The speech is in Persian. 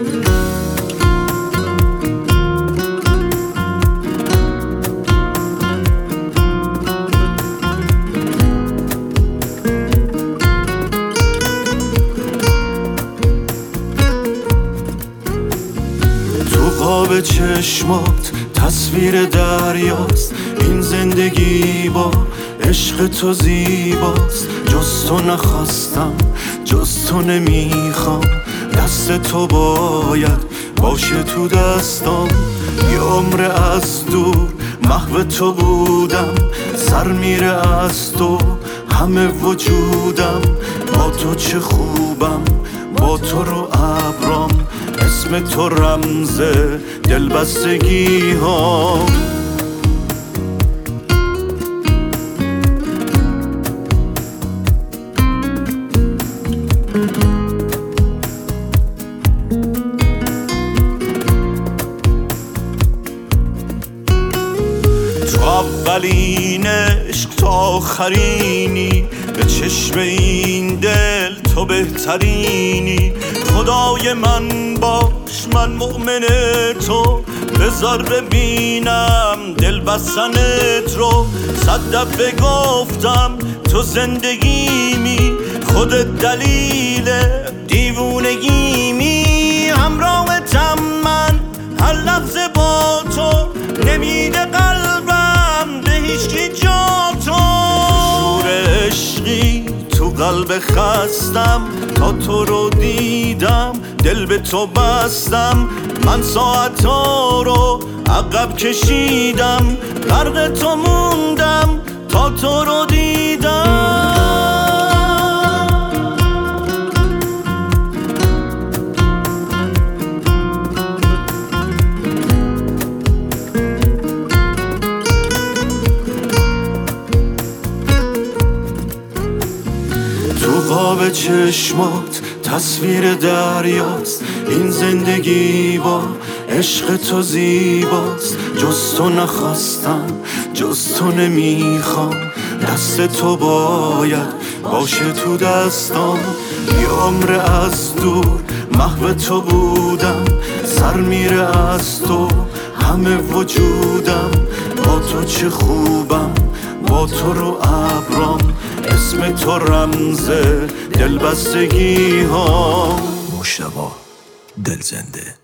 به چشمات تصویر دریاست، این زندگی با عشق تو زیباست. جز تو نخواستم، جز تو نمیخوام، دست تو باید باشه تو دستام. یه عمر از دور محو تو بودم، سر میره از تو همه وجودم. با تو چه خوبم، با تو رو ابرام، اسم تو رمز دلبستگی ها. تو اولین عشق، تو آخرینی، به چشم این دل تو بهترینی. خدای من باش، من مؤمن تو، بذار ببینم دل بستنت رو. 100 دفعه گفتم تو زندگیمی، خودت دلیل دیوونگیمی. همراهتم من، هر لحظه با تو، نمیده قلبم به هیچکی جا تو. شور عشقی تو قلب خستم، تا تو رو دیدم دل به تو بستم. من ساعتها رو عقب کشیدم، غرق تو موندم تا تو رو دیدم. تو قاب چشمات تصویر دریاست، این زندگی با عشق تو زیباست. جز تو نخواستم، جز تو نمیخوام، دست تو باید باشه تو دستام. یه عمر از دور محو تو بودم، سر میره از تو همه وجودم. با تو چه خوبم، با تو رو ابرام، اسم تو رمز دلبستگی ها. مشتبه دلزنده.